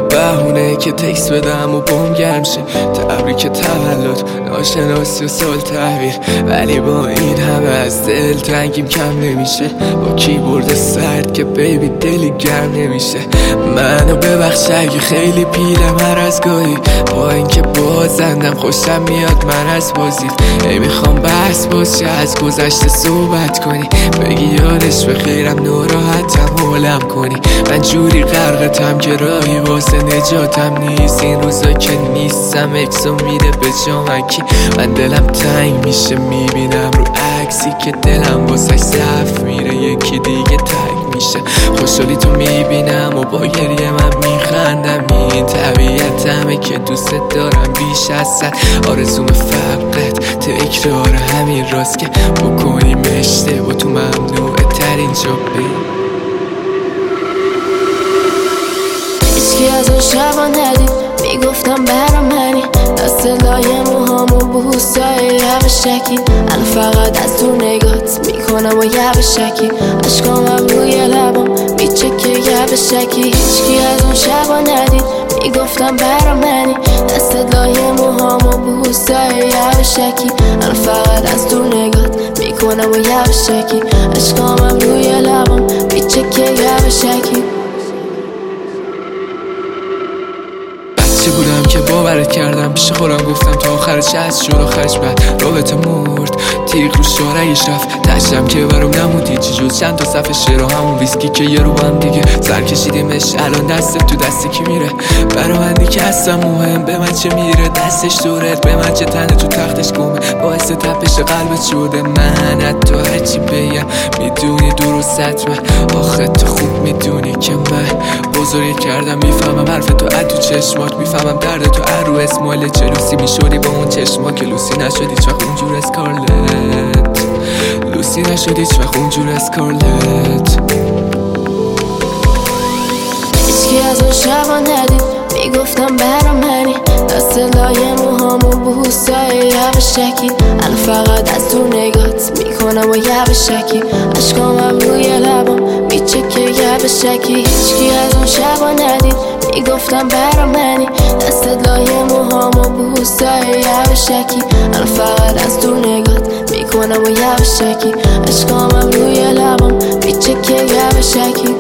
بهونه که تکس بدم و بوم گرم شه. تبریک تولد، ناشناسی و سال تحویل، ولی با این همه از دل تنگیم کم نمیشه. با کیبورد سرد که بیبی دلی گرم نمیشه. منو ببخش اگه خیلی پیلم هر از گاهی، با اینکه بازندم خوشم میاد من از بازیت. ای میخوام بحث باشه از گذشته صحبت کنی، بگی یادش بخیرم ناراحتم حالم کنی. من جوری غرقتم که راهی واسه نجاتم نیست. این روزا که نیستم اکسو میره به جامکی. من دلم تنگ میشه میبینم رو عکسی که دلم واسه صف میره یکی دیگه تنگ میشه. خوشحالی تو میبینم و با گریه من میخندم. این طبیعتمه که دوست دارم بیش از صد. آرزوم فقط تکرار همین راست که بکنیم اشتباه تو ممنوع ترین جا هیچکی از اون شبا ندید، میگفتم برا منی. دست لای موهامو بوسای یوشکی، الان فقط از تو نگات میکنم و یوشکی. عشقامم روی لبام میچکه یوشکی. هیچکی از اون شبا ندید، میگفتم برا منی. دست لای موهامو بوسای یوشکی، الان فقط از تو نگات میکنم و یوشکی. عشقامم روی لبام میچکه یوشکی. چه بودم که باورت کردم، پیش خودم گفتم تا آخرش از شد آخرش بعد رابطه مرد. تیغ رو شارعیش رفت، تشتم که برام نمودی چی جز چند تا صفحه شعر و همون ویسکی که یه رو هم دیگه سر کشیدیمش. الان دست تو دستی کی میره برا من دیگه اصلا مهم به من چه میره. دستش دورت به من چه تنه تو تختش گمه، باعث تپش قلبت شده. من تو هرچی بگم میدونی درستت. من آخه تو خوب میدونی که من بزرگ کردم. میفهمم حرف تو ادو چشمات، میفهمم درد تو ارو اسمال. چه لوسی میشدی با اون چشما که لوسی نشدی چه اونجور اسکارلت. لوسی نشدی چه اونجور اسکارلت. هیچکی از اون شبا ندید، میگفتم برا منی. دست لای موهامو بوسای یوشکی، الان فقط از تو نگات میکنم و یوشکی. عشقامم روی لبام میچکه یوشکی. هیچکی از اون شبا ندید، میگفتم برا منی. دست لای موهامو بوسای یوشکی، الان فقط از تو نگات میکنم و یوشکی. عشقامم روی لبام میچکه یوشکی.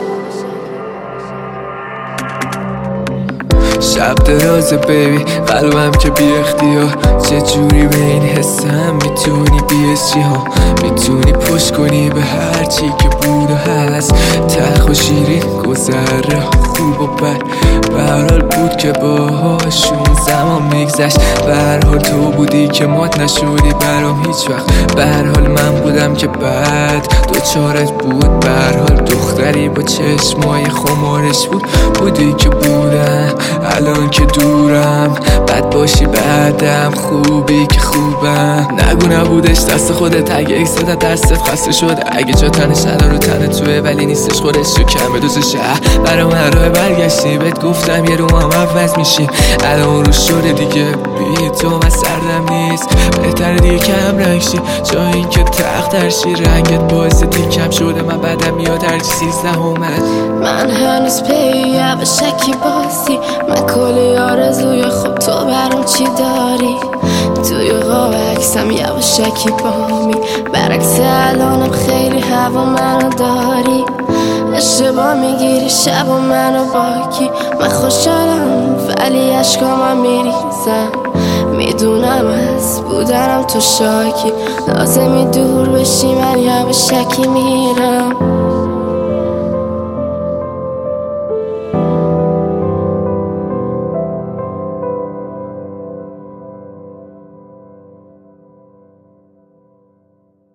شب درازه بیبی، قلبم که بی اختیار. چه جوری به این حسم میتونی بیستی ها، میتونی پشت کنی به هر چی که بود و هست. تلخ و شیرین گذره خوب و بد، به هر حال بود که باهاشون زمان میگذشت. به هر حال تو بودی که مات نشدی برام هیچ وقت. به هر حال من بودم که بعد دوچارت بود. به هر حال دختری با چشمای خمارش بود. بودی که بودم الان که دورم، بد باشی بعدم خوبی که خوبم. نگو نبودش دست خودت، اگه اکسات دستت خسته شده. اگه جا تنش الان رو تن توه ولی نیستش خودش رو کمه دوزشه. برا من راه برگشتی، بهت گفتم یه رو هم عوض میشیم. الان رو شده دیگه بی تو من سردم نیست. بهتره دیگه کم رنگشی جا این که تخترشی. رنگت باعث دیکم شده من بدم میاد هرچی 13 اومد. من هنوز پی یوشکی بازی. من کلی آرزوی خوب تو برام چی داری. توی قاب عکسم یوشکی بامی، برعکس الانم خیلی هوا منو داری. اشتباه میگیری شب و منو باکی. من خوشحالم ولی عشقامم میریزم. میدونم از بودنم تو شاکی، لازمی دور بشی من یوشکی میرم.